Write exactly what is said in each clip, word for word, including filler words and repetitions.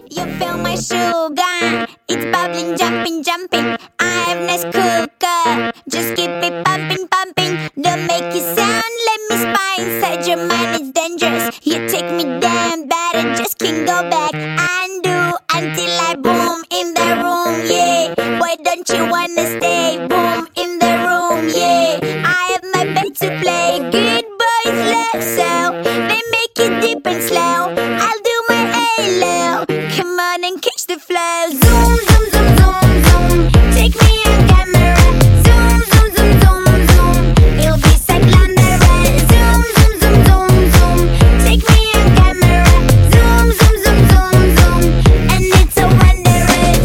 You feel my sugar, it's bubbling, jumping, jumping. I have nice cooker, just keep it pumping, pumping. Don't make it sound, let me spy inside your mind, it's dangerous. You take me down, bad, I just can't go back. Undo until I boom in the room, yeah. Why don't you wanna stay? Boom in the room, yeah. I have my bed to play, good boys love, so they make it deep and slow. I'll do my halo, come on and catch the flow. Zoom, zoom, zoom, zoom, zoom. Take me on camera. Zoom, zoom, zoom, zoom, zoom. It'll be Cyclone. Zoom, zoom, zoom, zoom, zoom. Take me on camera. Zoom, zoom, zoom, zoom, zoom. And it's a wonder.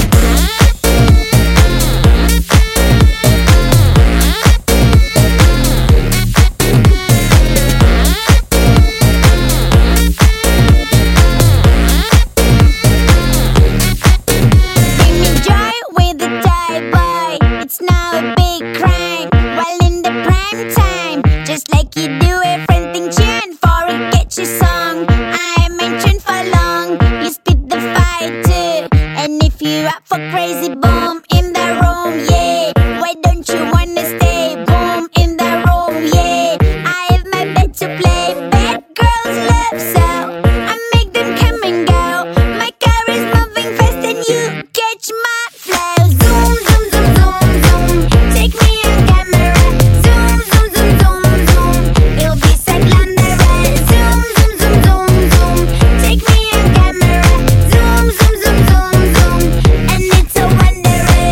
Bring me joy with the toy boy. It's now a big crime. While in the prime time, just like you do everything tune for a catchy song. I mentioned for long, you spit the fire too. And if you're up for crazy, boom in the room, yeah. Why don't you wanna stay? Boom in the room, yeah. I have my bed to play, bad girls love, so I make them come and go. My car is moving fast and you catch my flow. Zoom, zoom, zoom, zoom, zoom. Take me on camera. Zoom, zoom, zoom, zoom, zoom. It'll be Cyclone. Zoom, zoom, zoom, zoom, zoom. Take me on camera. Zoom, zoom, zoom, zoom, zoom. And it's a wonder.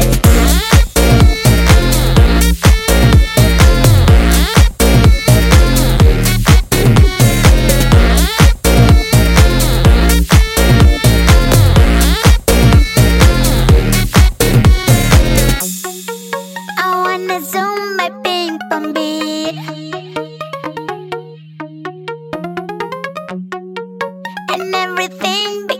I wanna zoom my ping pong beat and everything